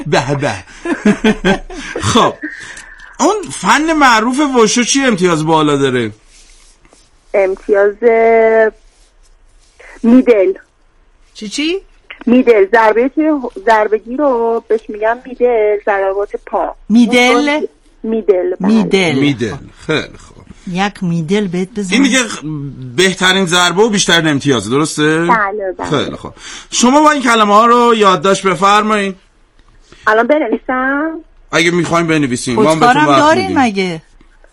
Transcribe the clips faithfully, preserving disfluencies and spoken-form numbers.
به به. خب اون فن معروف وشو چی امتیاز بالا داره؟ امتیاز میدل. چی چی؟ میدل. ضربه ضربگی رو بهش میگم میدل، ضربات پا. میدل؟ میدل. میدل. میدل. خیلی خوب. یک میدل بهت بزن. این دیگه بهترین ضربه و بیشترین امتیاز، درسته؟ بله بله. خیلی خوب. شما با این کلمه ها رو یادداشت بفرمایید. الان بنویسم؟ اگه میخوایم بنویسیم. خودکارم دارین مگه؟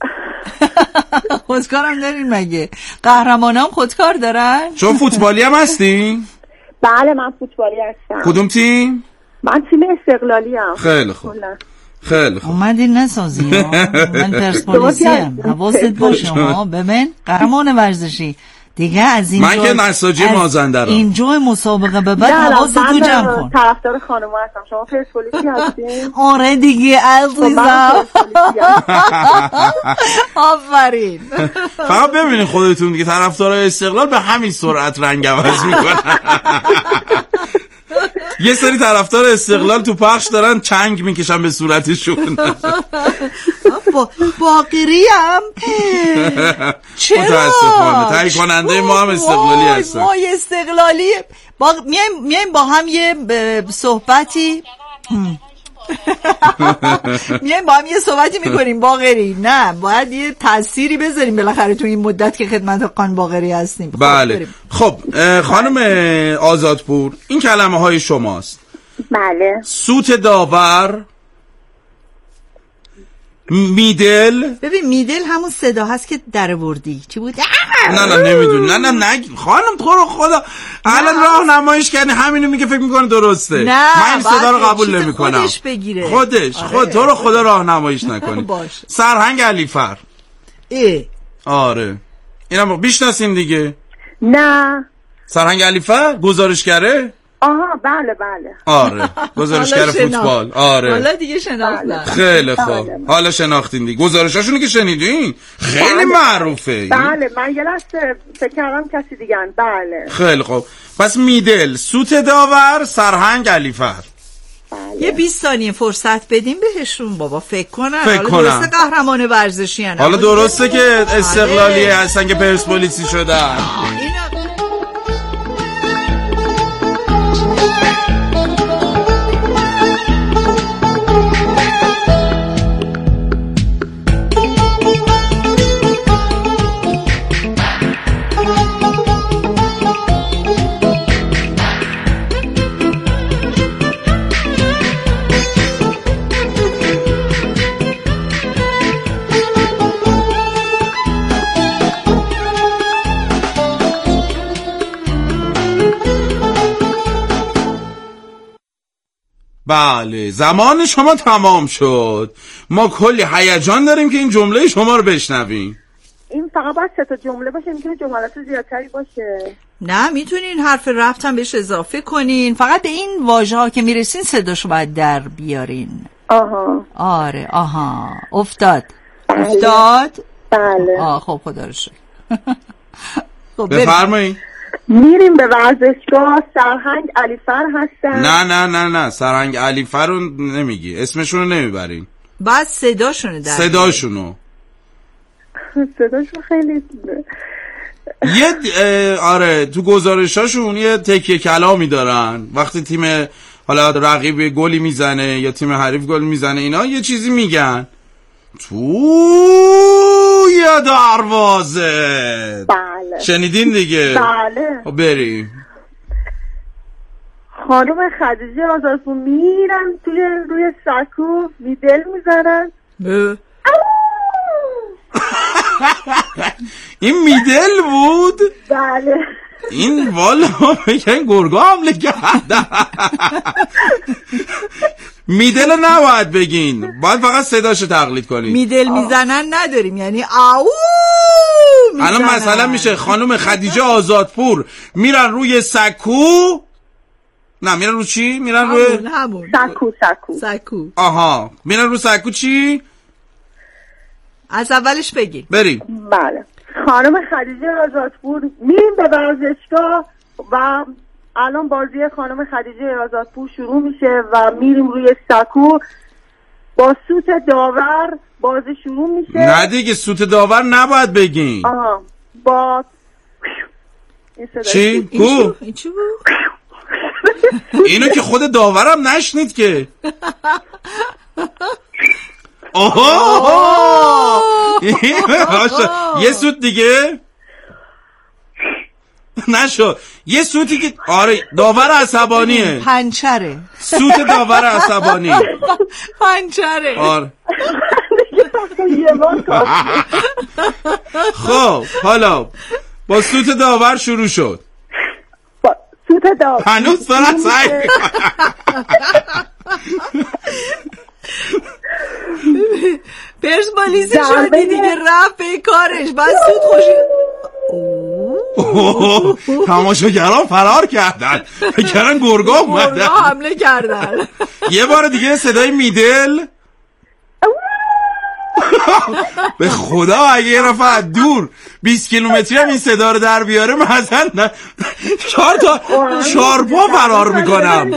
خودکارم دارین مگه؟ قهرمانان خودکار دارن؟ شما فوتبالی هم هستین؟ بله من فوتبالی هستم. کدوم تیم؟ من تیم استقلالی هم. خیلی خوب. خیلی خوب. اومدین نسازی ها. من پرسپولیسی هم. حواست باشه ها. ببین قهرمان ورزشی دیگه از این من که نساجی مازندران. اینجا مسابقه به بعد حواست تو جمع کن. طرفدار خانم هستم. شما پرسپولیسی هستین؟ آره دیگه عزیزم. آفرین. فقط ببینید خودتون دیگه طرفدارای استقلال به همین سرعت رنگ عوض میکنن. یه سری طرفدار استقلال تو پخش دارن چنگ میکشن به صورتشون. با باقری هم چرا؟ متاسفانه تهیه کننده ما هم استقلالی هستن. ما استقلالی با... میایم میایم با هم یه صحبتی میایم با هم یه صحبتی میکنیم باقری. نه باید یه تأثیری بذاریم بالاخره تو این مدت که خدمت خان باقری هستیم. بله. خب خانم آزادپور این کلمه های شماست. بله. سوت داور، میدل. ببین میدل همون صدا هست که در وردی چی بود؟ نه نه نمیدون. نه نه نه خانم تو رو خدا الان راه نمایش کردی همینو میگه فکر میکنه درسته. نه من این صدا رو قبول نمیکنم. خودش بگیره. خودش آره. خود تو رو خدا راه نمایش نکنی. سرهنگ علیفر. ای آره اینم بیشناسین دیگه. نه سرهنگ علیفر گزارشگره. آها بله بله. آره گزارشگر فوتبال. آره حالا دیگه شناختن. خیلی خوب. حالا شناختین دیگه. گزارشاشونو که شنیدین خیلی بله. معروفه. بله من یه لحظه فکر کردم کسی دیگه. بله خیلی خوب. پس میدل، سوت داور، سرهنگ علیفر. بله. یه بیست ثانیه فرصت بدیم بهشون بابا فکر کنن. فکر حالا کنن. درسته قهرمان ورزشی هستن. حالا درسته که استقلالی هستن که پرسپولیسی شدن. بله زمان شما تمام شد. ما کلی هیجان داریم که این جمله شما رو بشنویم. این فقط باید سه تا جمله باشه، میتونه جملات زیادتری باشه. نه میتونین حرف رفت هم بهش اضافه کنین. فقط به این واژه ها که میرسین صداشو باید در بیارین. آها آره آها افتاد. بله. افتاد بله. آه خب خدا رو شکر. خب بفرمایید. میریم به ورزشگاه. سرهنگ علیفر هستن. نه نه نه نه سرهنگ علیفر رو نمیگی، اسمشون رو نمیبرین. بعد صداشونو در صداشونو صداشون خیلی یه آره تو گزارشاشون یه تکیه کلامی دارن وقتی تیم حالا رقیب گلی میزنه یا تیم حریف گل میزنه اینا یه چیزی میگن تو یا دروازه. بله شنیدین دیگه. بله خب بریم. خانم خدیجه آزادپور میرن توی روی سکو میدل میزنن. این میدل بود؟ بله. این والا بگن گرگا حمله کرده. میدل نباید بگین، باید فقط صداشو تقلید کنین. میدل میزنن نداریم یعنی آو میزنن. الان مثلا میشه خانم خدیجه آزادپور میرن روی سکو. نه میرن رو چی؟ میرن همون، روی همون. سکو سکو سکو. آها میرن رو سکو چی؟ از اولش بگین. بریم. بله. خانم خدیجه آزادپور میریم به ورزشگاه و الان بازی خانم خدیجه آزادپور شروع میشه و میریم روی سکو با سوت داور بازی شروع میشه. نه دیگه سوت داور نباید بگین. آها با چی؟ کو؟ این چی بود؟ اینو که خود داورم نشنید که. اوه یه سوت دیگه نشد. یه سوتی که آره داور عصبانیه. پنچره. سوت داور عصبانی. پنچره. آره. خب حالا با سوت داور شروع شد. با سوت داور هنوز دارن سعی پرسپولیسی شدی دیگه رفت به کارش. بعد سوت خوشی تماشاگران فرار کردن، فکرن گرگا اومدن، گرگا حمله کردن. یه بار دیگه صدای میدل. به خدا اگه یه رفع دور بیست کیلومتری هم این صدا رو در بیاره مثلا چهار تا چهار پا فرار میکنم.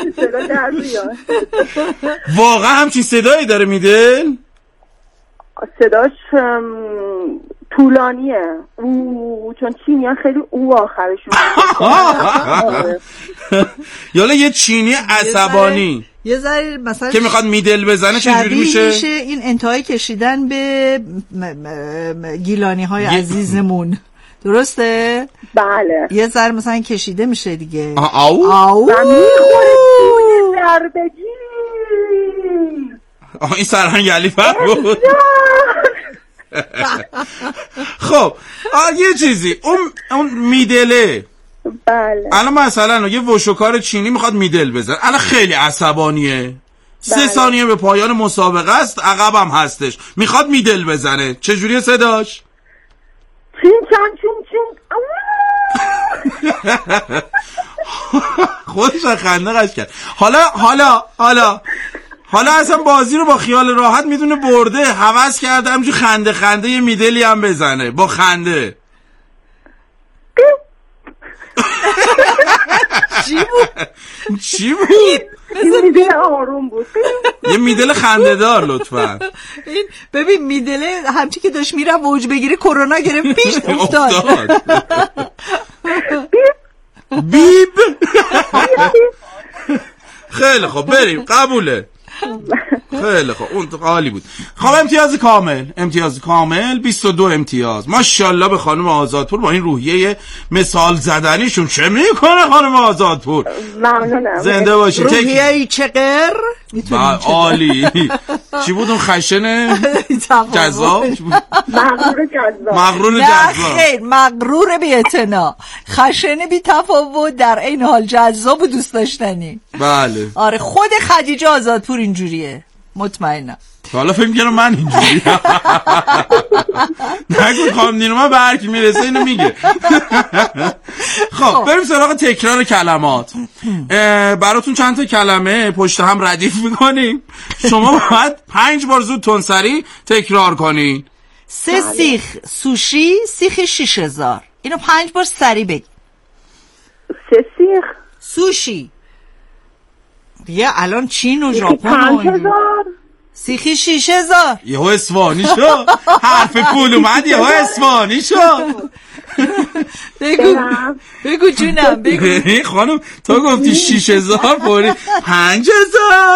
واقعا همچین صدایی داره میدل؟ صداش طولانیه او، چون چینی ها خیلی او آخرشون. یالا یه چینی عصبانی یه ذره مثلا که میخواد میدل بزنه چجوری میشه؟ میشه این انتهای کشیدن به م... م... گیلانی های عزیزمون، درسته؟ بله. یه ذره مثلا کشیده میشه دیگه. آو آو و میخوره توی ضربگی. آه این سرهنگ علیفر بود. خب آه یه چیزی اون اون میدله. بله. الان مثلا یه وشوکار چینی میخواد میدل بزن، الان خیلی عصبانیه. سه بله. ثانیه به پایان مسابقه است، عقبم هستش، میخواد میدل بزنه، چجوریه صداش؟ چین چان چون چون. خودش خنده قش کرد. حالا حالا حالا حالا اصلا بازی رو با خیال راحت میدونه برده، هوس کرده همجور خنده خنده یه میدلی هم بزنه با خنده. چی بود؟ چی بود؟ این میدل آروم بود. یه میدل خنده دار لطفا. این ببین میدله همچی که داشت میره اوج بگیره کرونا گرفت پیش افتاد. بیب. خیلی خب بریم، قبوله. خیلی خب اون عالی بود. خب امتیاز کامل، امتیاز کامل بیست و دو امتیاز. ماشاءالله به خانم آزادپور با این روحیه مثال زدنیشون. چه میکنه خانم آزادپور؟ ممنونم. زنده باشی. روحیه چقدر عالی. چی بود اون خشن جذاب؟ مغرور جذاب. مغرور نه جذاب. خیر، مغرور بی اعتنا، خشن بی تفاوت، در این حال جذاب و دوست داشتنی. بله. آره خود خدیجه آزادپور اینجوریه، مطمئنم. حالا فکر میکنم من اینجوری نگو خانم نیروما به هر کی میرسه اینو میگه. خب بریم سراغ تکرار کلمات. براتون چند تا کلمه پشت هم ردیف میکنیم، شما باید پنج بار زود تندسری تکرار کنین. سه سیخ سوشی، سیخ شیش هزار. اینو پنج بار سری بگی. سه سیخ سوشی دیگه الان چین و ژاپن پنج هزار. سیخی شیش هزار. یهو اسفانی شو. حرف پول اومد یهو اسفانی شو. بگو بگو جونم بگو. خانم تو گفتی شیش هزار پوری پنج هزار.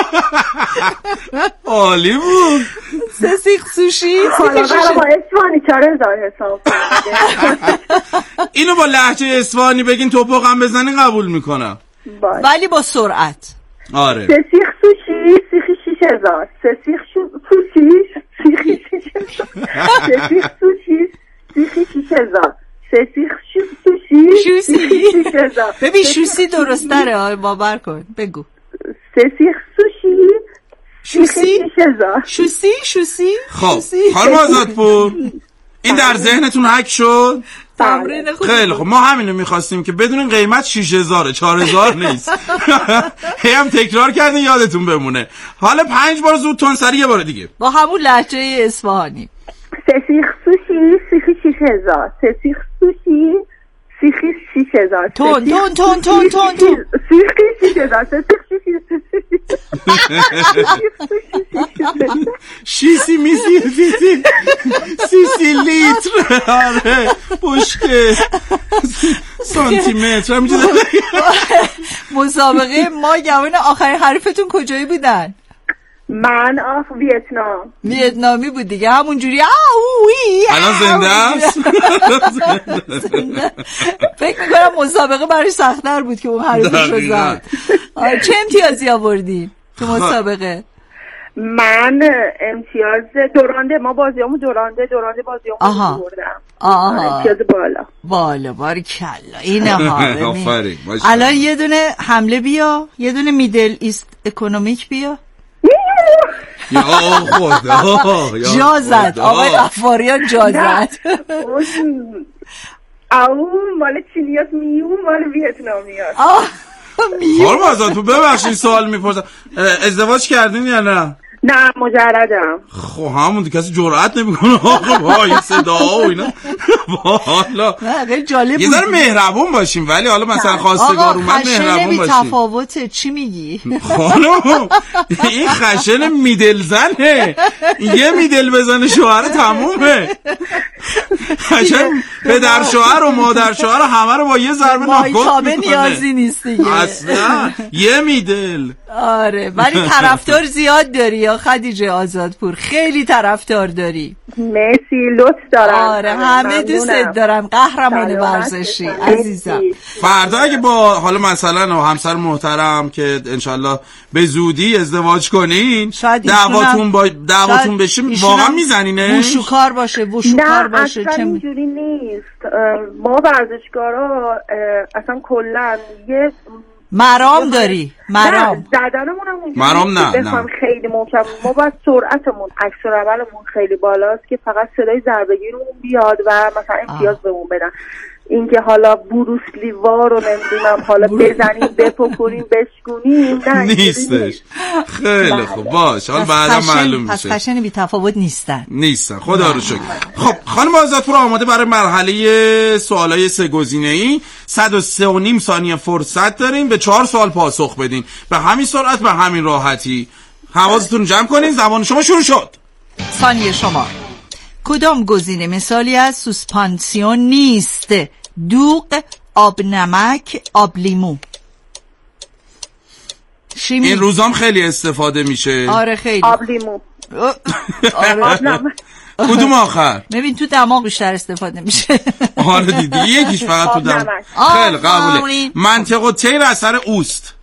عالی بود. سه سیخ سوشی. حالا با اسفانی چهار هزار حساب کنید. اینو با لهجه اصفهانی بگین توپق هم بزنین قبول میکنم، ولی با سرعت. آره. سه سیخ سوشی، سیخی شیش هزار. سه سیخ سوشی، سیخی شیش هزار. سه سیخ سوشی، سیخی شیش هزار. سه سیخ سوشی، شوسی. شیش هزار. ببین شوسی درست داره، آره باور کن. بگو سه سیخ سوشی، شوسی شیش هزار. شوسی شوسی. خب خانم آزادپور این در ذهنتون حک شد؟ تمرین خوب. خیلی خب ما همینو میخواستیم که بدونین قیمت شیش هزاره، چهار هزار نیست. هی هم تکرار کردین یادتون بمونه. حالا پنج بار زود تندسری یه بار دیگه با همون لهجه اصفهانی. سه سیخ سوشی، سیخی شیش هزار. سه سیخ سوشی، سیخی شیش هزار تون تون تون تون تون تون سیخی شیش هزار شیسی میسی فیتی سیسی لیتر آره بشکه سانتیمتر هم میتونه. مسابقه ما گوان آخرین حرفتون کجایی بودن؟ من آخ ویتنام. ویتنامی بود دیگه همونجوری آووی الان زنده است. فکر میکنم مسابقه برای سخت‌تر بود که اون حرفشو زد. چه امتیازی آوردی تو مسابقه؟ من امتیاز دورانده، ما بازیامو دورانده دورانده بازیامو آوردم. آها امتیاز بالا بالا باریکلا. اینه ها. آفرین. الان یه دونه حمله بیا، یه دونه میدل ایست اکونومیک بیا. یا خدا جا زد آقای غفاریان جا زد. او مال چینیات میو مال ویتنامیات. خانم آزاد ببخشید سوال میپرسم، ازدواج کردین یا نه؟ نه مجردم. خب همون کسی جرئت نمیکنه آقا با این صداها و اینا. والا خیلی جالب بود. یه ذره مهربون باشیم، ولی حالا مثلا خواستگار اومد مهربون باشیم. آقا تفاوته چی میگی؟ خانم این خشن میدل زنه، یه میدل بزنه شوهر تمومه. خشن پدر شوهر و مادر شوهر همه رو با یه ضربه ناکوت میکنه. مایتابه نیازی نیست دیگه اصلا یه میدل. آره ولی طرفدار زیاد داری یا خدیجه آزادپور، خیلی طرفدار داری. مرسی لطف دارم. آره همه دوست دارم. قهرمان ورزشی عزیزم. فردا اگه با حالا مثلا همسر محترم که انشالله به زودی ازدواج کنین دعواتون با دعواتون بشه واقعا میزنینه؟ وشوکار باشه وشوکار باشه. نه اصلا اینجوری نیست. ما ورزشکارا اصلا کلا یه مرام داری؟ مرام زدنمون هم اونجوری مرام نه نه خیلی محکم. ما باید سرعتمون عکس العملمون خیلی بالاست که فقط صدای ضربه‌گیرمون بیاد و مثلا امتیاز بهمون بدن. اینکه حالا بروسلی وار رو نمیدونم حالا بزنیم بپکنیم بشکونیم نه نیستش. خیلی خوب باش حالا بعدا معلوم میشه. پس خشن بی تفاوت نیستن نیستن خدا رو شکر. خب خانم آزادپور آماده برای مرحله سوالای سه گزینه‌ای. صد و سه و نیم ثانیه فرصت داریم به چهار سوال پاسخ بدین به همین سرعت به همین راحتی. حواستون جمع کنین. زمان شما شروع شد. ثانیه شما. کدام گزینه مثالی از سوسپانسیون نیست؟ دوغ، آب نمک، آب لیمو. شیمی. این روزام خیلی استفاده میشه. آره خیلی. آب لیمو. آره. آب نمک. کدوم آخر؟ ببین تو دماغ بیشتر استفاده میشه. آره دیدی یکیش فقط تو دماغ. خیلی قبوله. منطق و تیر اثر اوست.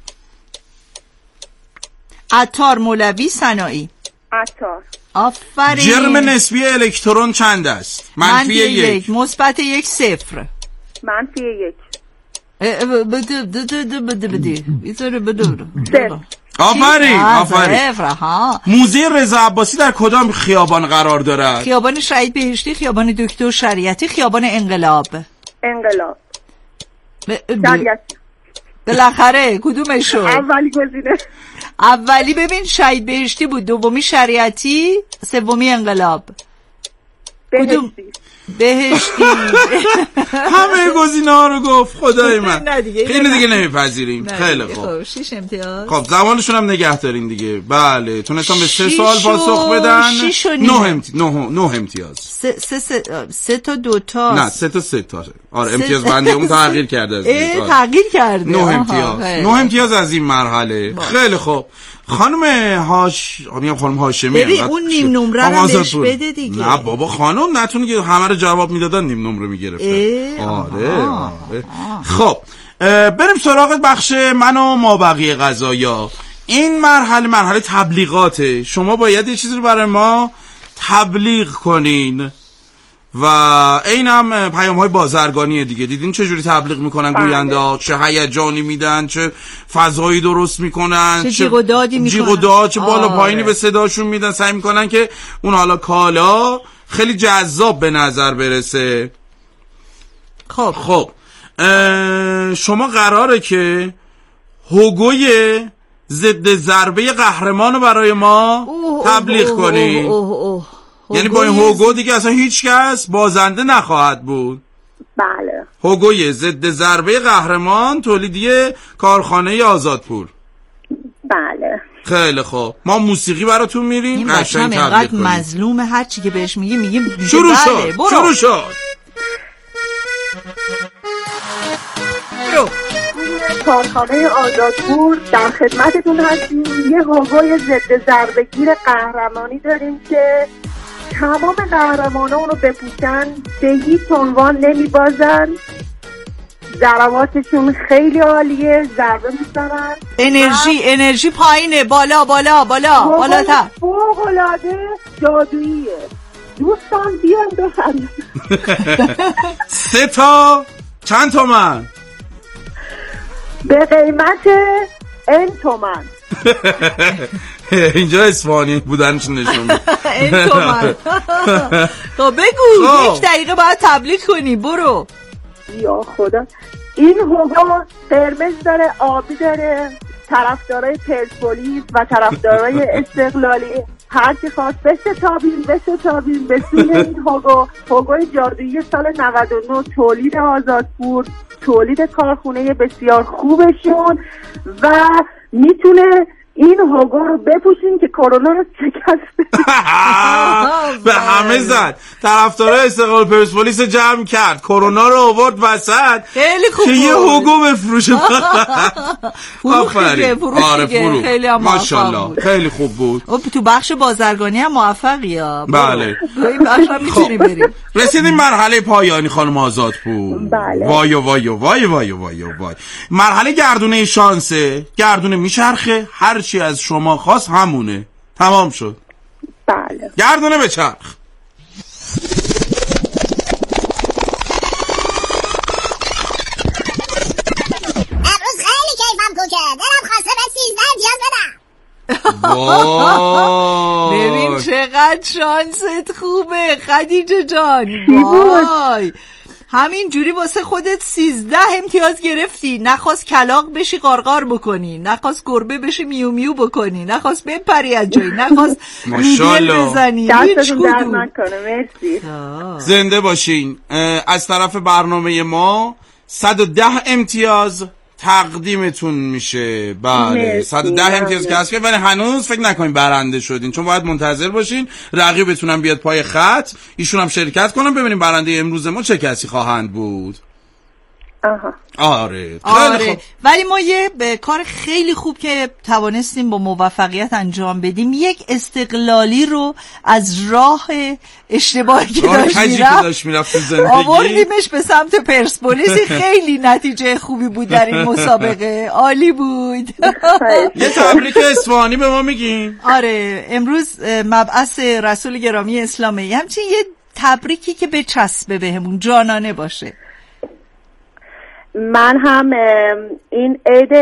عطار مولوی صناعی. عطار. آفرین. جرم نسبی الکترون چند است؟ منفی یک. مثبت یک صفر. منفی یک. بده بده بده بده بده بیزاره بده صفر. آفرین آفرین. موزه رضا عباسی در کدام خیابان قرار دارد؟ خیابان شهید بهشتی، خیابان دکتر شریعتی، خیابان انقلاب. انقلاب. شریعتی. بالاخره کدومشو؟ اولی گزینه. اولی ببین شهید بهشتی بود، دومی شریعتی، سومی انقلاب. بهشتی. بهشتی. همه گزینه ها رو گفت خدای من. خیلی دیگه نمیپذیریم. خیلی خوب. شش امتیاز. خب زمانشون هم نگه دارین دیگه. بله تونستم به سه سوال پاسخ بدن. نه امتیاز. نه امتیاز. سه سه سه تا دو تا. نه سه تا سه تا. آره امتیاز بندی اون تغییر کرده از این. تغییر کرده. نه امتیاز. نه امتیاز از این مرحله. خیلی خوب. خانم هاش میگم خانم هاشمی. ببین اون نیم نمره رو بهش بده دیگه. نه بابا خانم نتونه که همه رو جواب میدادن نیم نمره میگرفتن. آره آره. خب بریم سراغ بخش من و ما بقیه قضایا. این مرحله مرحله تبلیغاته. شما باید یه چیزی رو برای ما تبلیغ کنین و اینم پیام های بازرگانیه دیگه. دیدین چه جوری تبلیغ میکنن گوینده ها، چه هیجانی میدن، چه فضایی درست میکنن، چه جیغ و دادی میکنن، جیغ و داد، چه بالا پایینی به صداشون میدن. سعی میکنن که اون حالا کالا خیلی جذاب به نظر برسه. خب خب شما قراره که هوگوی ضد ضربه قهرمان رو برای ما تبلیغ کنین. یعنی با این هوگو دیگه اصلا هیچ کس بازنده نخواهد بود. بله. هوگوی ضد ضربه قهرمان تولیدی کارخانه آزادپور. بله. خیلی خوب، ما موسیقی براتون میریم. این بچه هم اینقدر مظلوم، هر چی که بهش میگیم میگیم شروع شد. برو. شروع شد. برو. کارخانه آزادپور در خدمتتون هستیم. یه هوگوی ضد ضربه‌گیر قهرمانی داریم که تمام قهرمانا اونو بپوشن به هیچ عنوان نمیبازن. ضرباتشون خیلی عالیه، ضربه میزنن، انرژی انرژی پایینه، بالا بالا بالا بالاتر، فوق‌العاده جادوییه. دوستان بیان بخرید. سه تا چند تومن؟ به قیمت این تومن. اینجا اصفهانی بودنش نشون میده. این تومن. تو بگو یک دقیقه باید تبلیغ کنی. برو. یا خدا، این هوگو قرمز داره، آبی داره، طرفدارای پرسپولیس و طرفدارای استقلالی هر کی خواست بشه تابین بشه تابین بسون این هوگو. هوگوی جادویی سال نود و نه تولید آزادپور، تولید کارخونه بسیار خوبشون و میتونه این هوگو رو بپوشین که کرونا رو شکست بده. به همه زد. طرفدارای استقلال پرسپولیس جمع کرد، کرونا رو آورد وسط خیلی خوب که یه هوگو بفروشه. آفرین. آره فروخ. خیلی هم ماشاءالله خیلی خوب بود. تو بخش بازرگانی هم موفقی ها. بله. این بخش هم میتونی بریم. رسیدیم مرحله پایانی خانم آزادپور. بله. وای وای وای وای وای وای. مرحله گردونه شانسه. گردونه میچرخه، هر چی از شما خواست همونه. تمام شد. بله. گردونه بچرخ. امروز خیلی کیفم کوکه، دلم خواسته به سیزده امتیاز بدم. ببین چقدر شانست خوبه خدیجه جان. وای همین جوری واسه خودت سیزده امتیاز گرفتی. نخواست کلاغ بشی قارقار بکنی، نخواست گربه بشی میو میو بکنی، نخواست بپری از جایی، نخواست میدل بزنی. دستتون در نکنه. مرسی. زنده باشین. از طرف برنامه ما صد و ده امتیاز تقدیمتون میشه. بله صد و ده امتیاز کسب کرد، ولی هنوز فکر نکنین برنده شدین، چون باید منتظر باشین رقیبتون هم بیاد پای خط، ایشون هم شرکت کنن، ببینیم برنده امروز ما چه کسی خواهند بود. آها. آره آره ولی ما یه کار خیلی خوب که توانستیم با موفقیت انجام بدیم، یک استقلالی رو از راه اشتباهی که داشت میرفت آوردیمش به سمت پرسپولیس. خیلی نتیجه خوبی بود در این مسابقه، عالی بود. یه تبریک اصفهانی به ما میگیم. آره امروز مبعث رسول گرامی اسلامه، همچنین یه تبریکی که به چسبه بهمون جانانه باشه. من هم این عید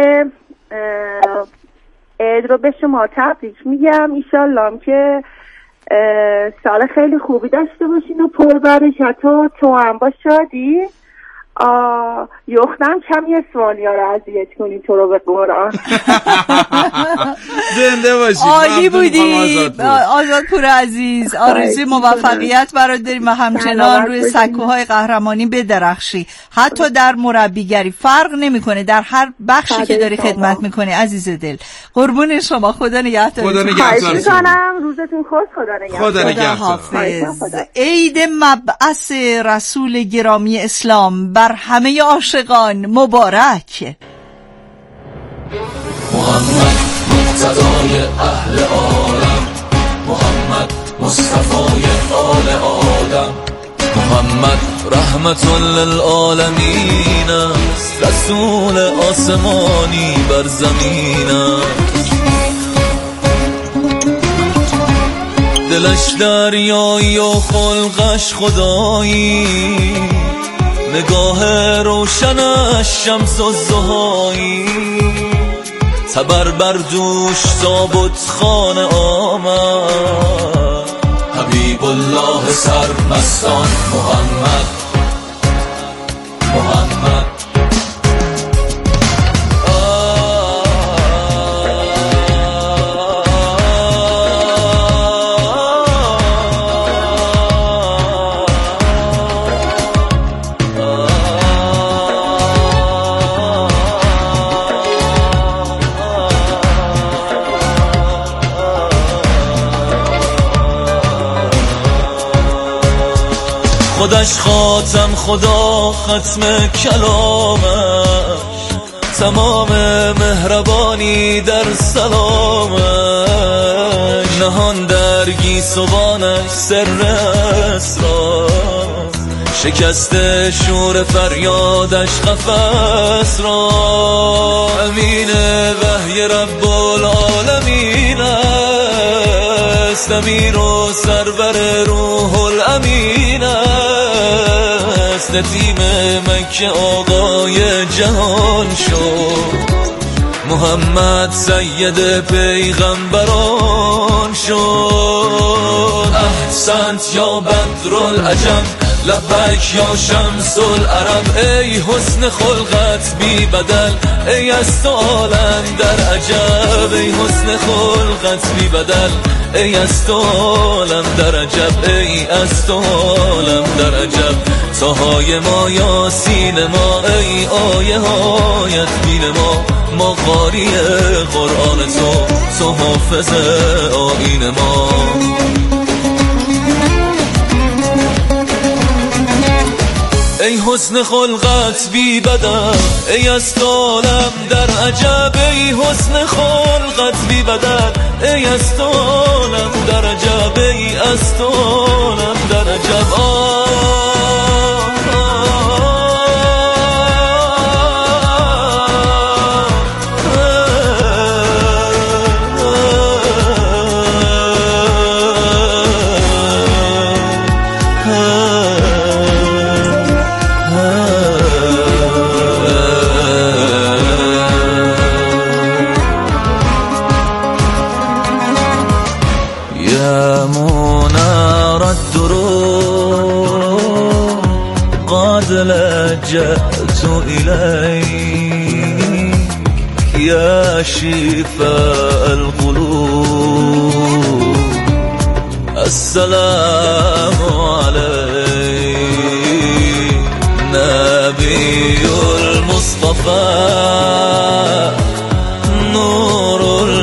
عید رو به شما تبریک میگم. ایشالله که سال خیلی خوبی داشته باشین و پر برکت و تو هم با شادی. یختم کمی اسوانیا رو اذیت کنی تو رو به قرآن. زنده باشید. عالی بودی آزادپور عزیز. آرزوی موفقیت برات داریم و همچنان روی سکوهای قهرمانی بدرخشی. حتی در مربیگری فرق نمیکنه، در هر بخشی که داری خدمت میکنی عزیز دل. قربون شما. خدا نگهدار. خدا نگهدار. روزتون خوش. خدا نگهدار. خدا نگهدار. عید مبعث رسول گرامی اسلام بر همه عاشقان مبارک. محمد مقتدای اهل عالم، محمد مصطفای آل آدم، محمد رحمت للعالمین است، رسول آسمانی بر زمین است. دلش دریایی و خلقش خدایی، نگاه روشنش شمس الضحایی، تبر بر دوش تابوت خانه آمد، حبیب الله سرمستان محمد محمد. خودش خاتم خدا ختم کلامش، تمام مهربانی در سلامش، نهان در گیسوانش سر اسرار، شکست شور فریادش قفس را، امین وحی رب العالمین است، امیر و سرور روح الامین است، نتیم مکه آقای جهان شد، محمد سید پیغمبران شد. احسنت یا بدرالعجم، لبیک یا شمس العرب، ای حسن خلقت بی بدل، ای از تو عالم در عجب، ای حسن خلقت بی بدل، ای از تو عالم در عجب، ای از تو عالم در عجب. تاهای ما یاسین ما، ای آیه هایت بین ما، ما قاری قرآن تو، تو حافظ آیین ما. ای حسن خلقت بی بدل، ای از تو عالم در عجب، ای حسن خلقت بی بدل، ای از تو عالم در عجب، ای از تو عالم در عجب. يا منار الدروب قد لجأت إليك، يا شفاء القلوب السلام عليك، نبي المصطفى نور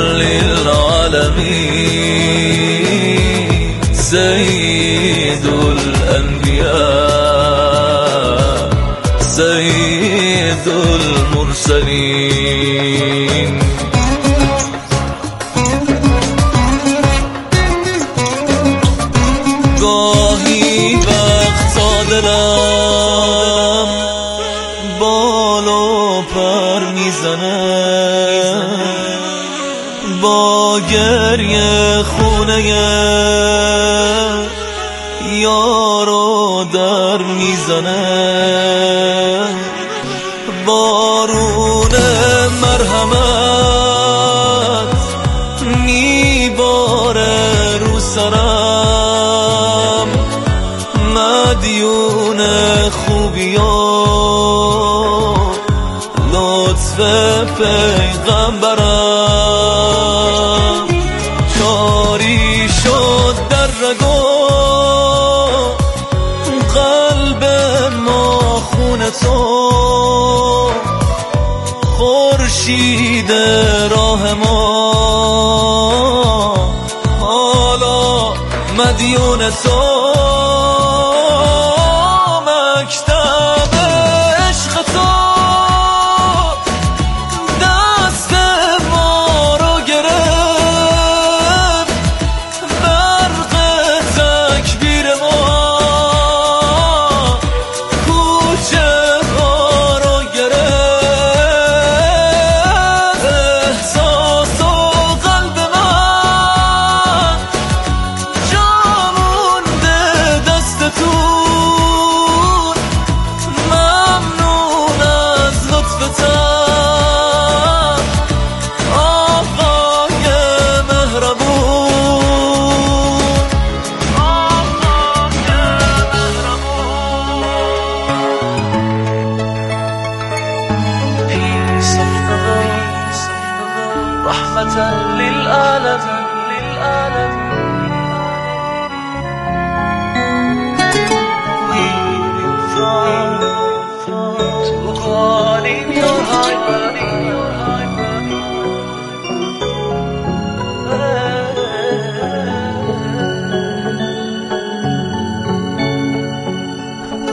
للعالمين، سيد الأنبياء سيد المرسلين. گاهی وقتا دلم بال و پر میزنه، با گریه خونه یارو در میزنه، بارون مرحمت میباره رو سرم، مدیون خوبیان لطف پیغمبرم، چاری شد در رگو قلب ما خون تو، خورشید راه ما حالا مدیون تو، مکتب عشق تو دست ما رو گرفت، برق تکبیر ما کوچه ها رو گرفت، احساس و قلب من جا مونده دست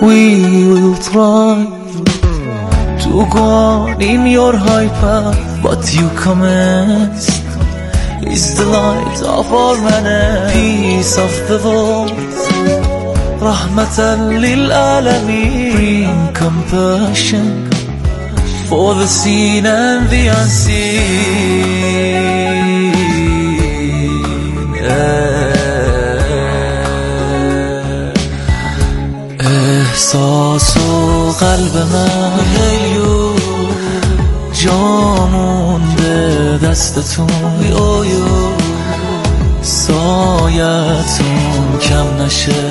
We will try to go on in your hyper, but you commenced is the light of our manner, peace of the world, rahmatan lil alamin. Bring compassion for the seen and the unseen. احساس و قلب من جامون به دستتون، سایتون کم نشه.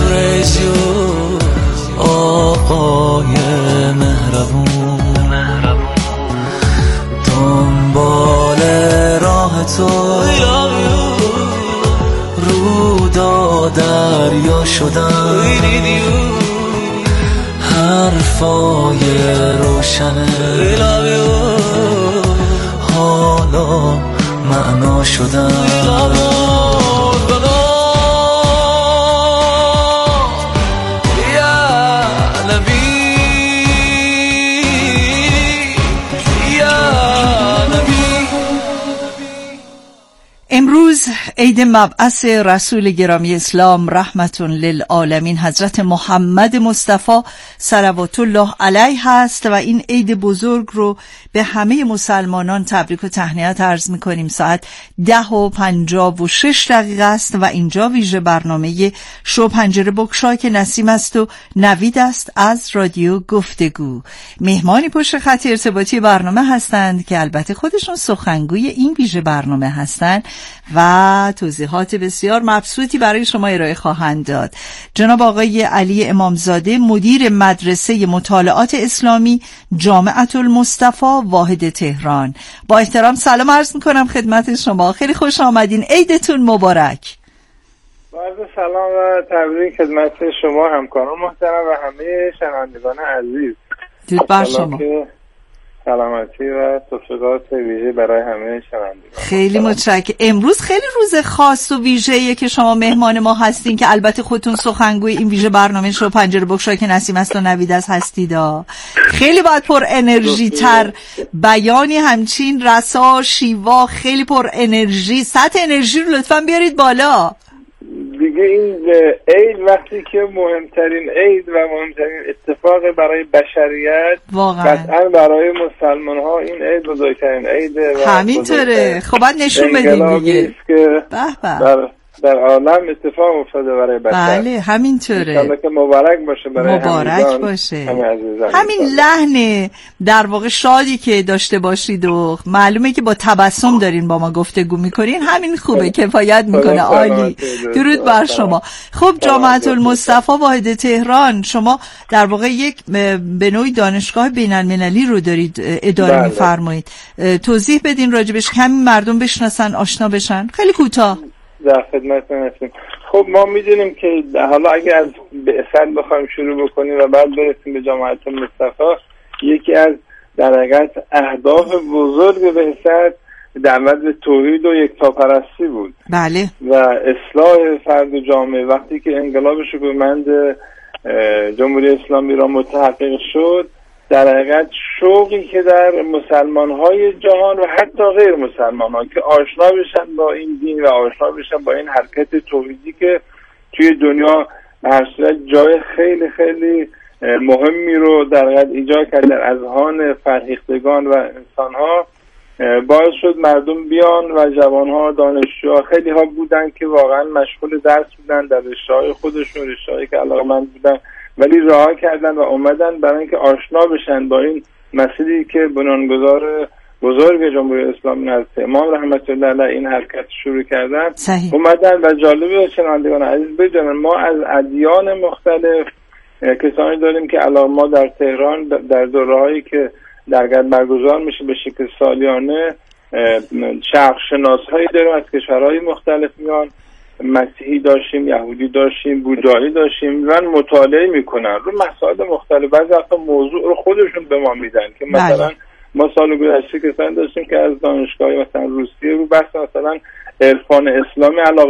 آقای مهربون، دنبال راه تو رودا دریا شدن، حرفای روشنه حالا معنا شدن. امروز عید مبعث رسول گرامی اسلام رحمت للعالمین حضرت محمد مصطفی صلوات الله علیه است و این عید بزرگ رو به همه مسلمانان تبریک و تهنیت عرض می‌کنیم. ساعت ده و پنجاه و شش دقیقه است و اینجا ویژه برنامه شو پنجره بگشا که نسیم است و نوید است از رادیو گفتگو. مهمانی پشت خط ارتباطی برنامه هستند که البته خودشون سخنگوی این ویژه برنامه هستند و توضیحات بسیار مبسوطی برای شما ارائه خواهند داد. جناب آقای علی امامزاده، مدیر مدرسه مطالعات اسلامی جامعة المصطفی واحد تهران. با احترام سلام عرض میکنم خدمت شما. خیلی خوش آمدین. عیدتون مبارک. با عرض سلام و تبریک خدمت شما همکاران محترم و همه شنوندگان عزیز. درود بر شما. سلامتی و توفیقات ویژه برای همه شنوندگان. خیلی متشکرم. امروز خیلی روز خاص و ویژه‌ایه که شما مهمان ما هستین که البته خودتون سخنگوی این ویژه برنامه شو پنجره بگشا که نسیم است و نوید است هستیدا. خیلی باید پر انرژی تر بیانی همچین رسا شیوا، خیلی پر انرژی، سطح انرژی رو لطفاً بیارید بالا. دیگه این عید وقتی که مهمترین عید و مهمترین اتفاق برای بشریت قطعا برای مسلمان ها این عید بزرگترین عیده و همینطوره. خب باید نشون بدیم دیگه که در, در عالم اتفاق افتاده برای بشر. بله همینطوره. انشالله که مبارک باشه برای مبارک باشه. همین, همین لحن در واقع شادی که داشته باشید و معلومه که با تبسم دارین با ما گفتگو میکنین، همین خوبه، کفایت میکنه. عالی. درود بر شما. خب جامعة المصطفی واحد تهران، شما در واقع یک به نوعی دانشگاه بین المللی رو دارید اداره میفرمایید. توضیح بدین راجبش، همین مردم بشناسن، آشنا بشن. خیلی کوتاه. در خدمتتون هستیم. خب ما میدونیم که حالا اگه از بعثت بخوایم شروع بکنیم و بعد برسیم به جامعة المصطفی، یکی از در حقیقت اهداف بزرگ بعثت دعوت به توحید و یکتاپرستی بود. بله. و اصلاح فرد و جامعه. وقتی که انقلاب شکوهمند جمهوری اسلامی را متحقق شد، در حقیقت شوقی که در مسلمان‌های جهان و حتی غیر مسلمان‌ها که آشنا بشن با این دین و آشنا بشن با این حرکت توحیدی که توی دنیا به هر صورت جای خیلی خیلی مهمی رو در حقیقت ایجاد کرد در اذهان فرهیختگان و انسان‌ها، باعث شد مردم بیان و جوان‌ها، دانشجوها، خیلی ها بودن که واقعا مشغول درس بودن در رشته‌های خودشون، رشته‌هایی که علاقه‌مند بودن، ولی رها کردن و اومدن برای اینکه آشنا بشن با این مسیری که بنیانگذار بزرگ جمهوری اسلامی حضرت امام رحمت الله علیه این حرکت شروع کردن. صحیح. اومدن و جالبه شنوندگان عزیز بدونن ما از ادیان مختلف کسانی داریم که الان ما در تهران در دوره‌هایی که درگاه برگزار میشه به شکل سالیانه شرق شناس‌هایی داریم، از کشورهای مختلف میان، مسیحی داشتیم، یهودی داشتیم، بودایی داشتیم، و مطالعه میکنن رو مسائل مختلف. بعضی وقتا موضوع رو خودشون به ما میدن که مثلا ما سال گذشته کسانی داشتیم که از دانشگاه مثلا روسیه رو بحث مثلا عرفان اسلامی علاقه